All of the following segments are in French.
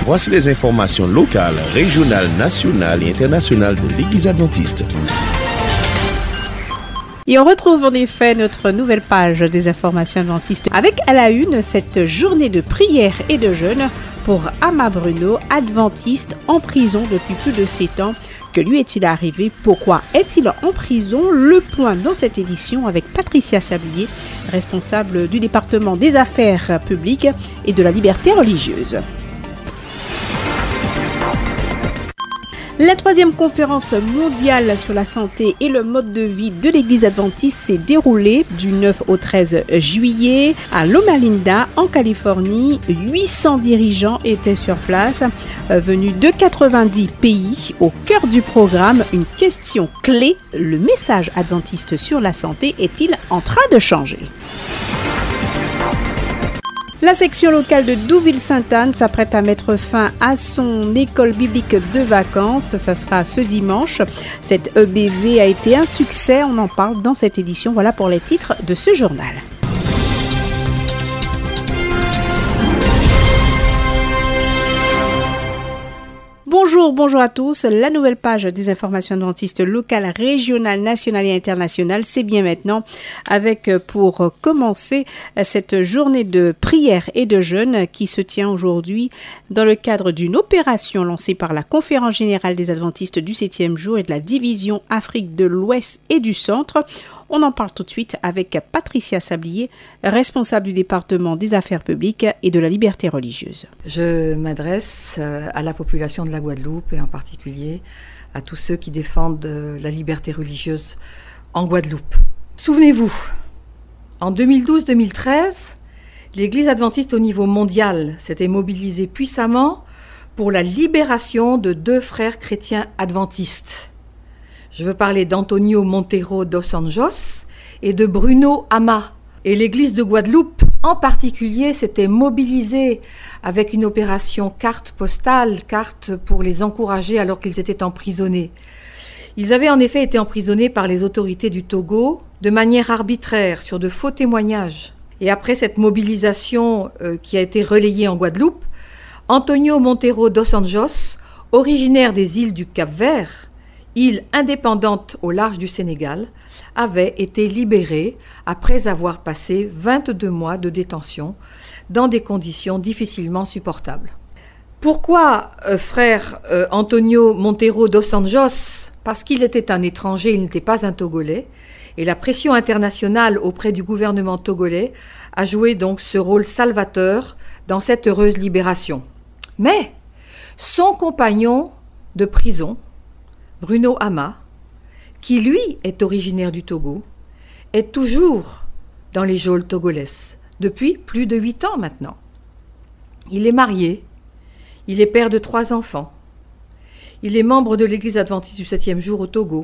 Voici les informations locales, régionales, nationales et internationales de l'Église adventiste. Et on retrouve en effet notre nouvelle page des informations adventistes avec à la une cette journée de prière et de jeûne pour Ama Bruno, adventiste en prison depuis plus de 7 ans. Que lui est-il arrivé? Pourquoi est-il en prison? Le point dans cette édition avec Patricia Sablier, responsable du département des affaires publiques et de la liberté religieuse. La 3e conférence mondiale sur la santé et le mode de vie de l'Église adventiste s'est déroulée du 9 au 13 juillet à Loma Linda, en Californie. 800 dirigeants étaient sur place, venus de 90 pays. Au cœur du programme, une question clé: le message adventiste sur la santé est-il en train de changer? La section locale de Douville-Sainte-Anne s'apprête à mettre fin à son école biblique de vacances. Ça sera ce dimanche. Cette EBV a été un succès. On en parle dans cette édition. Voilà pour les titres de ce journal. Bonjour à tous. La nouvelle page des informations adventistes locales, régionales, nationales et internationales, c'est bien maintenant avec pour commencer cette journée de prière et de jeûne qui se tient aujourd'hui dans le cadre d'une opération lancée par la Conférence générale des adventistes du 7e jour et de la division Afrique de l'Ouest et du Centre. On en parle tout de suite avec Patricia Sablier, responsable du département des affaires publiques et de la liberté religieuse. Je m'adresse à la population de la Guadeloupe et en particulier à tous ceux qui défendent la liberté religieuse en Guadeloupe. Souvenez-vous, en 2012-2013, l'Église adventiste au niveau mondial s'était mobilisée puissamment pour la libération de 2 frères chrétiens adventistes. Je veux parler d'Antonio Monteiro dos Anjos et de Bruno Ama. Et l'Église de Guadeloupe, en particulier, s'était mobilisée avec une opération carte postale, carte pour les encourager alors qu'ils étaient emprisonnés. Ils avaient en effet été emprisonnés par les autorités du Togo de manière arbitraire, sur de faux témoignages. Et après cette mobilisation qui a été relayée en Guadeloupe, Antonio Monteiro dos Anjos, originaire des îles du Cap-Vert, île indépendante au large du Sénégal, avait été libéré après avoir passé 22 mois de détention dans des conditions difficilement supportables. Pourquoi frère Antonio Monteiro dos Anjos? Parce qu'il était un étranger, il n'était pas un Togolais, et la pression internationale auprès du gouvernement togolais a joué donc ce rôle salvateur dans cette heureuse libération. Mais son compagnon de prison, Bruno Ama, qui lui est originaire du Togo, est toujours dans les geôles togolaises depuis plus de 8 ans maintenant. Il est marié, il est père de 3 enfants, il est membre de l'Église adventiste du 7e jour au Togo.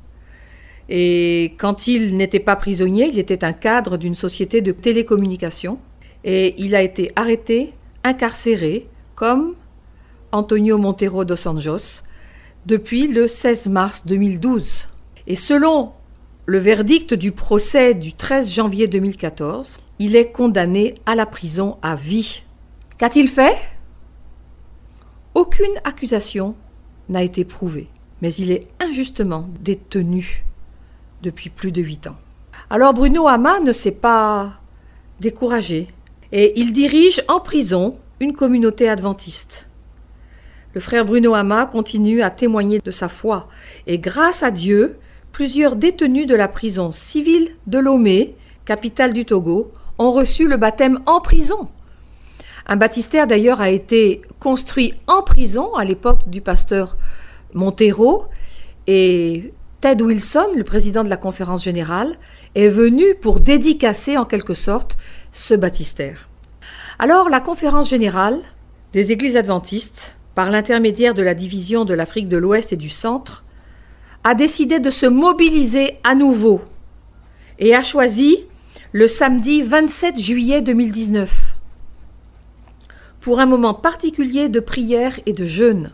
Et quand il n'était pas prisonnier, il était un cadre d'une société de télécommunications et il a été arrêté, incarcéré, comme Antonio Monteiro dos Anjos, depuis le 16 mars 2012. Et selon le verdict du procès du 13 janvier 2014, il est condamné à la prison à vie. Qu'a-t-il fait? Aucune accusation n'a été prouvée, mais il est injustement détenu depuis plus de 8 ans. Alors Bruno Ama ne s'est pas découragé et il dirige en prison une communauté adventiste. Le frère Bruno Ama continue à témoigner de sa foi et grâce à Dieu, plusieurs détenus de la prison civile de Lomé, capitale du Togo, ont reçu le baptême en prison. Un baptistère d'ailleurs a été construit en prison à l'époque du pasteur Monteiro et Ted Wilson, le président de la Conférence générale, est venu pour dédicacer en quelque sorte ce baptistère. Alors la Conférence générale des Églises adventistes, par l'intermédiaire de la division de l'Afrique de l'Ouest et du Centre, a décidé de se mobiliser à nouveau et a choisi le samedi 27 juillet 2019 pour un moment particulier de prière et de jeûne.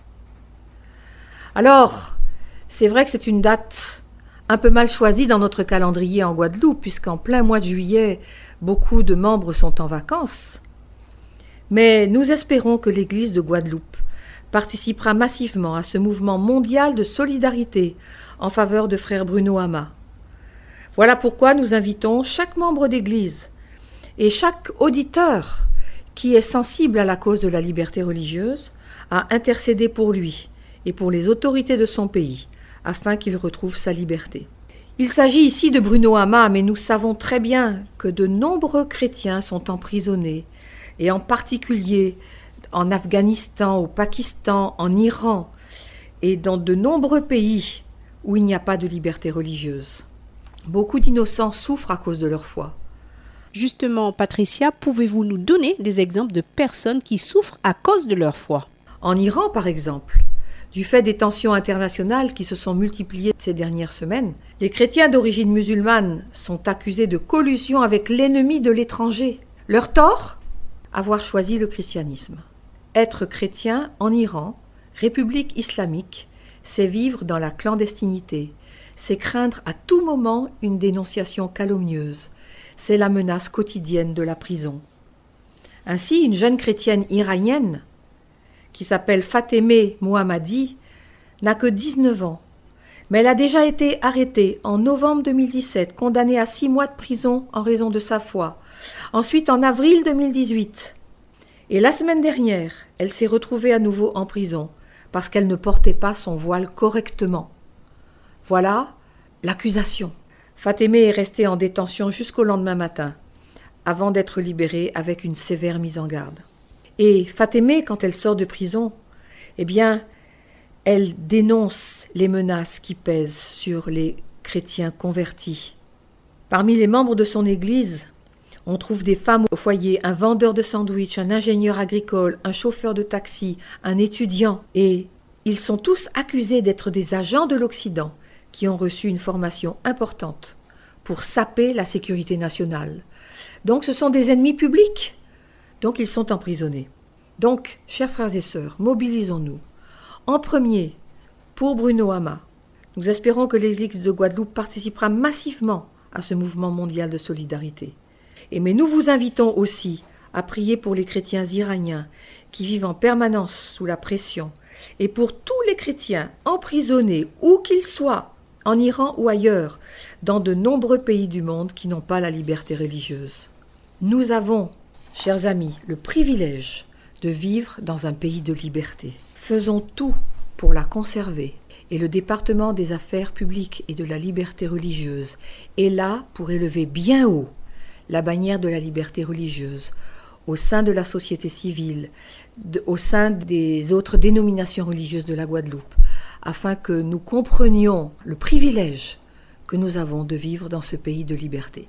Alors, c'est vrai que c'est une date un peu mal choisie dans notre calendrier en Guadeloupe, puisqu'en plein mois de juillet, beaucoup de membres sont en vacances. Mais nous espérons que l'Église de Guadeloupe participera massivement à ce mouvement mondial de solidarité en faveur de frère Bruno Hama. Voilà pourquoi nous invitons chaque membre d'Église et chaque auditeur qui est sensible à la cause de la liberté religieuse à intercéder pour lui et pour les autorités de son pays afin qu'il retrouve sa liberté. Il s'agit ici de Bruno Hama, mais nous savons très bien que de nombreux chrétiens sont emprisonnés, et en particulier en Afghanistan, au Pakistan, en Iran, et dans de nombreux pays où il n'y a pas de liberté religieuse. Beaucoup d'innocents souffrent à cause de leur foi. Justement, Patricia, pouvez-vous nous donner des exemples de personnes qui souffrent à cause de leur foi? En Iran, par exemple, du fait des tensions internationales qui se sont multipliées ces dernières semaines, les chrétiens d'origine musulmane sont accusés de collusion avec l'ennemi de l'étranger. Leur tort ? Avoir choisi le christianisme. Être chrétien en Iran, république islamique, c'est vivre dans la clandestinité, c'est craindre à tout moment une dénonciation calomnieuse, c'est la menace quotidienne de la prison. Ainsi, une jeune chrétienne iranienne, qui s'appelle Fatemeh Mohammadi, n'a que 19 ans, mais elle a déjà été arrêtée en novembre 2017, condamnée à 6 mois de prison en raison de sa foi. Ensuite, en avril 2018. Et la semaine dernière, elle s'est retrouvée à nouveau en prison parce qu'elle ne portait pas son voile correctement. Voilà l'accusation. Fatemeh est restée en détention jusqu'au lendemain matin, avant d'être libérée avec une sévère mise en garde. Et Fatemeh, quand elle sort de prison, eh bien, elle dénonce les menaces qui pèsent sur les chrétiens convertis. Parmi les membres de son église, on trouve des femmes au foyer, un vendeur de sandwich, un ingénieur agricole, un chauffeur de taxi, un étudiant. Et ils sont tous accusés d'être des agents de l'Occident qui ont reçu une formation importante pour saper la sécurité nationale. Donc ce sont des ennemis publics. Donc ils sont emprisonnés. Donc, chers frères et sœurs, mobilisons-nous. En premier, pour Bruno Hama, nous espérons que l'Église de Guadeloupe participera massivement à ce mouvement mondial de solidarité. Mais nous vous invitons aussi à prier pour les chrétiens iraniens qui vivent en permanence sous la pression et pour tous les chrétiens emprisonnés, où qu'ils soient, en Iran ou ailleurs, dans de nombreux pays du monde qui n'ont pas la liberté religieuse. Nous avons, chers amis, le privilège de vivre dans un pays de liberté. Faisons tout pour la conserver. Et le département des affaires publiques et de la liberté religieuse est là pour élever bien haut la bannière de la liberté religieuse au sein de la société civile, au sein des autres dénominations religieuses de la Guadeloupe, afin que nous comprenions le privilège que nous avons de vivre dans ce pays de liberté.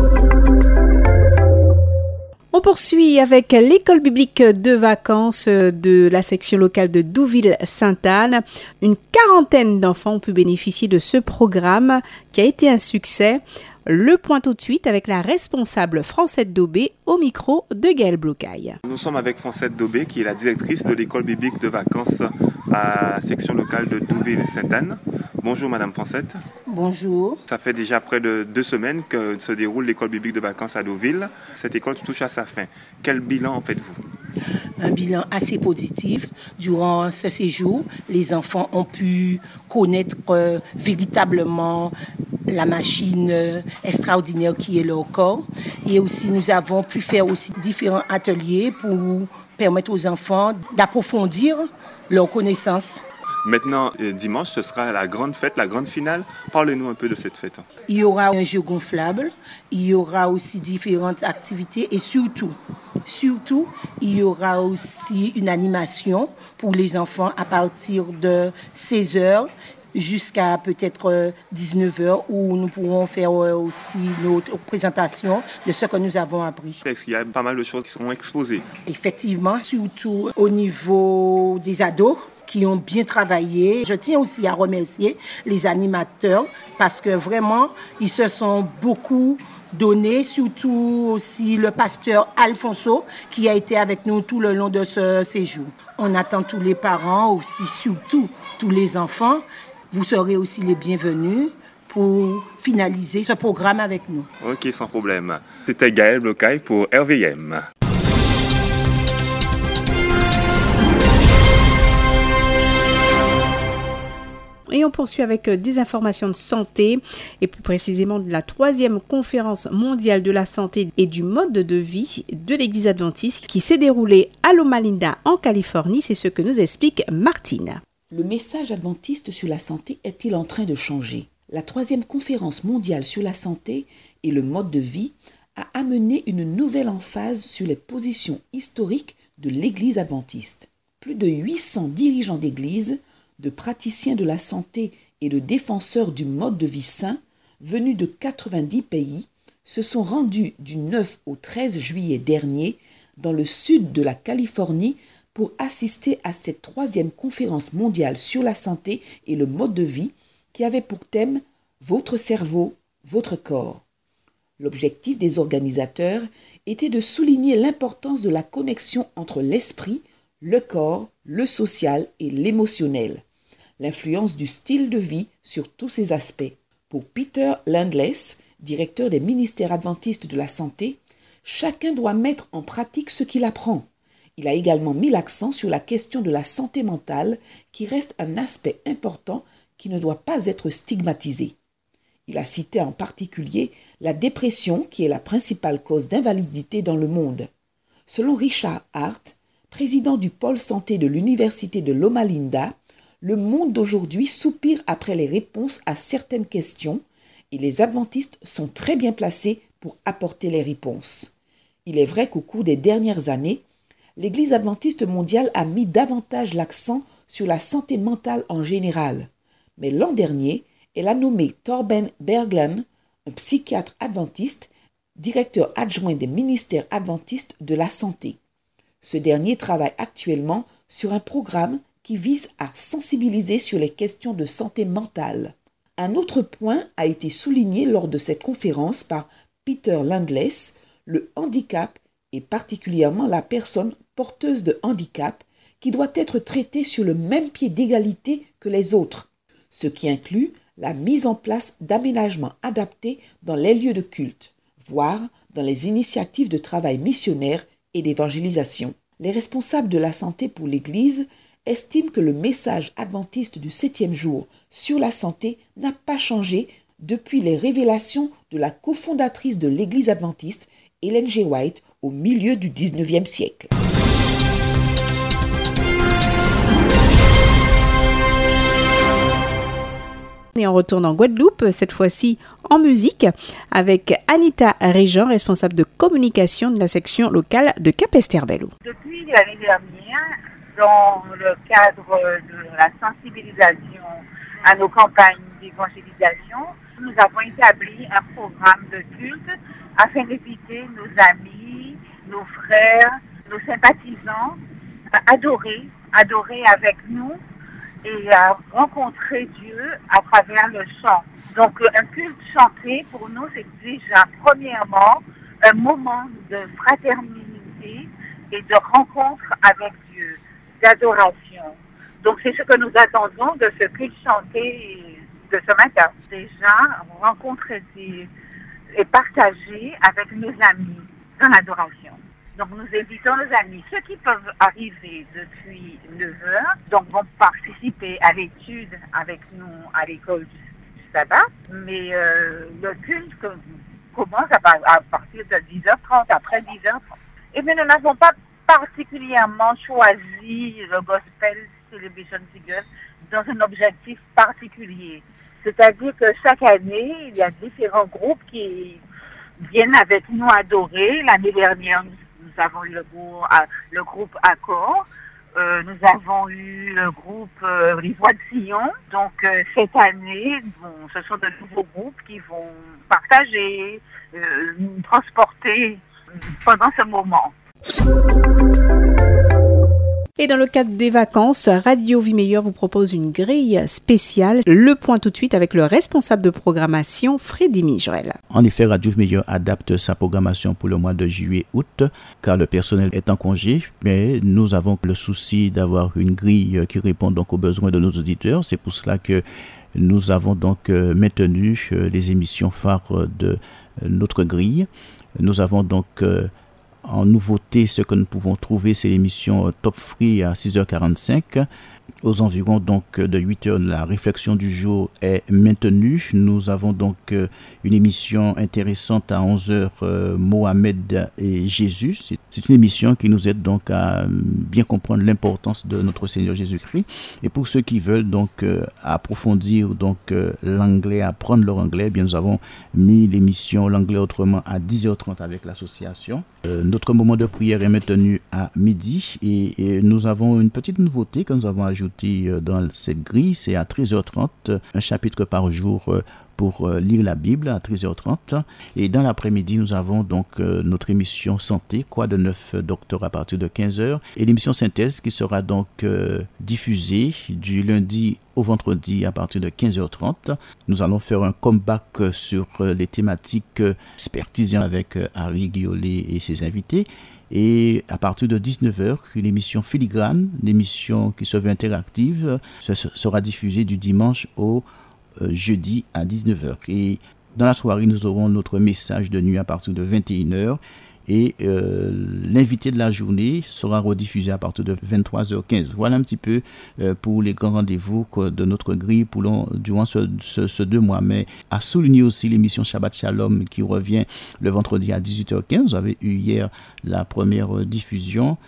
On poursuit avec l'école biblique de vacances de la section locale de Douville-Sainte-Anne. Une quarantaine d'enfants ont pu bénéficier de ce programme qui a été un succès. Le point tout de suite avec la responsable Francette Daubé au micro de Gaël Blocaille. Nous sommes avec Francette Daubé qui est la directrice de l'école biblique de vacances à la section locale de Douville-Sainte-Anne. Bonjour Madame Francette. Bonjour. Ça fait déjà près de 2 semaines que se déroule l'école biblique de vacances à Deauville. Cette école touche à sa fin. Quel bilan en faites-vous ? Un bilan assez positif. Durant ce séjour, les enfants ont pu connaître véritablement la machine extraordinaire qui est leur corps. Et aussi, nous avons pu faire aussi différents ateliers pour permettre aux enfants d'approfondir leurs connaissances. Maintenant, dimanche, ce sera la grande fête, la grande finale. Parlez-nous un peu de cette fête. Il y aura un jeu gonflable, il y aura aussi différentes activités et surtout, il y aura aussi une animation pour les enfants à partir de 16h jusqu'à peut-être 19h où nous pourrons faire aussi notre présentation de ce que nous avons appris. Il y a pas mal de choses qui seront exposées. Effectivement, surtout au niveau des ados qui ont bien travaillé. Je tiens aussi à remercier les animateurs parce que vraiment, ils se sont beaucoup donnés, surtout aussi le pasteur Alfonso qui a été avec nous tout le long de ce séjour. On attend tous les parents, aussi surtout tous les enfants. Vous serez aussi les bienvenus pour finaliser ce programme avec nous. Ok, sans problème. C'était Gaël Blocaille pour RVM. Et on poursuit avec des informations de santé et plus précisément de la 3e conférence mondiale de la santé et du mode de vie de l'Église adventiste qui s'est déroulée à Loma Linda en Californie. C'est ce que nous explique Martine. Le message adventiste sur la santé est-il en train de changer ? La 3e conférence mondiale sur la santé et le mode de vie a amené une nouvelle emphase sur les positions historiques de l'Église adventiste. Plus de 800 dirigeants d'Église, de praticiens de la santé et de défenseurs du mode de vie sain, venus de 90 pays, se sont rendus du 9 au 13 juillet dernier dans le sud de la Californie pour assister à cette 3e conférence mondiale sur la santé et le mode de vie qui avait pour thème « Votre cerveau, votre corps ». L'objectif des organisateurs était de souligner l'importance de la connexion entre l'esprit, le corps, le social et l'émotionnel, l'influence du style de vie sur tous ces aspects. Pour Peter Landless, directeur des ministères adventistes de la santé, chacun doit mettre en pratique ce qu'il apprend. Il a également mis l'accent sur la question de la santé mentale qui reste un aspect important qui ne doit pas être stigmatisé. Il a cité en particulier la dépression qui est la principale cause d'invalidité dans le monde. Selon Richard Hart, président du pôle santé de l'université de Loma Linda, le monde d'aujourd'hui soupire après les réponses à certaines questions et les adventistes sont très bien placés pour apporter les réponses. Il est vrai qu'au cours des dernières années, l'Église adventiste mondiale a mis davantage l'accent sur la santé mentale en général. Mais l'an dernier, elle a nommé Torben Berglund, un psychiatre adventiste, directeur adjoint des ministères adventistes de la santé. Ce dernier travaille actuellement sur un programme qui vise à sensibiliser sur les questions de santé mentale. Un autre point a été souligné lors de cette conférence par Peter Landless, le handicap et particulièrement la personne porteuse de handicap qui doit être traitée sur le même pied d'égalité que les autres, ce qui inclut la mise en place d'aménagements adaptés dans les lieux de culte, voire dans les initiatives de travail missionnaire et d'évangélisation. Les responsables de la santé pour l'Église estiment que le message adventiste du 7e jour sur la santé n'a pas changé depuis les révélations de la cofondatrice de l'Église adventiste, Ellen G. White, au milieu du 19e siècle. Et on retourne en Guadeloupe, cette fois-ci en musique, avec Anita Régent, responsable de communication de la section locale de Cap-Esterbello. Depuis l'année dernière, dans le cadre de la sensibilisation à nos campagnes d'évangélisation, nous avons établi un programme de culte afin d'inviter nos amis, nos frères, nos sympathisants à adorer avec nous et à rencontrer Dieu à travers le chant. Donc un culte chanté pour nous c'est déjà premièrement un moment de fraternité et de rencontre avec Dieu, d'adoration. Donc c'est ce que nous attendons de ce culte chanté de ce matin. Déjà rencontrer Dieu et partager avec nos amis dans l'adoration. Donc nous invitons nos amis, ceux qui peuvent arriver depuis 9h, donc vont participer à l'étude avec nous à l'école du sabbat, mais le culte commence à partir de 10h30, après 10h30. Et bien nous n'avons pas particulièrement choisi le Gospel Celebration Figure dans un objectif particulier. C'est-à-dire que chaque année, il y a différents groupes qui viennent avec nous adorer. L'année dernière, nous avons eu le groupe Accord. Nous avons eu le groupe Les Voix de Sion. Donc cette année, ce sont de nouveaux groupes qui vont partager, nous transporter pendant ce moment. Et dans le cadre des vacances, Radio Vie Meilleure vous propose une grille spéciale. Le point tout de suite avec le responsable de programmation, Freddy Migerel. En effet, Radio Vie Meilleure adapte sa programmation pour le mois de juillet-août, car le personnel est en congé, mais nous avons le souci d'avoir une grille qui répond donc aux besoins de nos auditeurs. C'est pour cela que nous avons donc maintenu les émissions phares de notre grille. Nous avons donc en nouveauté, ce que nous pouvons trouver, c'est l'émission Top Free à 6h45, aux environs donc de 8 heures, la réflexion du jour est maintenue. Nous avons donc une émission intéressante à 11 heures, Mohamed et Jésus. C'est une émission qui nous aide donc à bien comprendre l'importance de notre Seigneur Jésus-Christ. Et pour ceux qui veulent donc approfondir donc l'anglais, apprendre leur anglais, eh bien nous avons mis l'émission L'anglais autrement à 10h30 avec l'association. Notre moment de prière est maintenu à midi et nous avons une petite nouveauté que nous avons ajoutée dans cette grille, c'est à 13h30, un chapitre par jour pour lire la Bible à 13h30. Et dans l'après-midi, nous avons donc notre émission Santé, Quoi de neuf docteur à partir de 15h. Et l'émission Synthèse qui sera donc diffusée du lundi au vendredi à partir de 15h30. Nous allons faire un comeback sur les thématiques expertisées avec Harry Guillolet et ses invités. Et à partir de 19h, une émission filigrane, une émission qui se veut interactive, sera diffusée du dimanche au jeudi à 19h. Et dans la soirée, nous aurons notre message de nuit à partir de 21h. Et l'invité de la journée sera rediffusé à partir de 23h15. Voilà un petit peu pour les grands rendez-vous de notre grille durant ce 2 mois. Mais à souligner aussi l'émission Shabbat Shalom qui revient le vendredi à 18h15. Vous avez eu hier la première diffusion.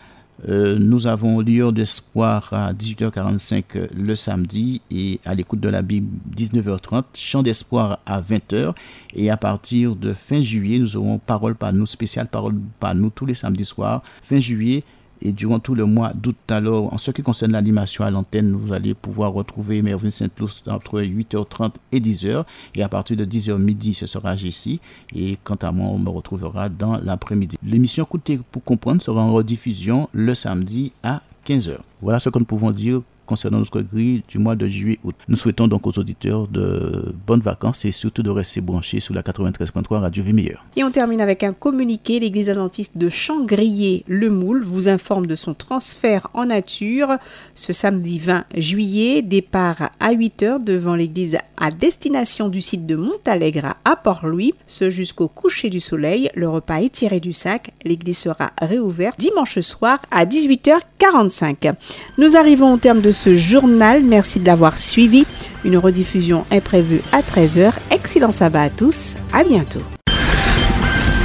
Nous avons Lueur d'espoir à 18h45 le samedi et à l'écoute de la Bible 19h30, Chant d'espoir à 20h et à partir de fin juillet nous aurons Parole par nous, spéciale Parole par nous tous les samedis soirs, fin juillet et durant tout le mois d'août. Alors en ce qui concerne l'animation à l'antenne, vous allez pouvoir retrouver Mervyn Saint-Loup entre 8h30 et 10h et à partir de 10h midi ce sera Jessie et quant à moi on me retrouvera dans l'après-midi. L'émission Écoutez pour comprendre sera en rediffusion le samedi à 15h. Voilà ce que nous pouvons dire concernant notre grille du mois de juillet-août. Nous souhaitons donc aux auditeurs de bonnes vacances et surtout de rester branchés sur la 93.3 Radio Vie Meilleure. Et on termine avec un communiqué. L'Église adventiste de Changrier-le-Moule vous informe de son transfert en nature ce samedi 20 juillet. Départ à 8h devant l'église à destination du site de Montalegre à Port-Louis. Ce jusqu'au coucher du soleil. Le repas est tiré du sac. L'église sera réouverte dimanche soir à 18h45. Nous arrivons au terme de ce journal. Merci de l'avoir suivi. Une rediffusion est prévue à 13h. Excellent sabbat à tous. À bientôt.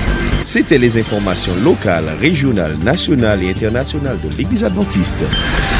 C'était les informations locales, régionales, nationales et internationales de l'Église adventiste.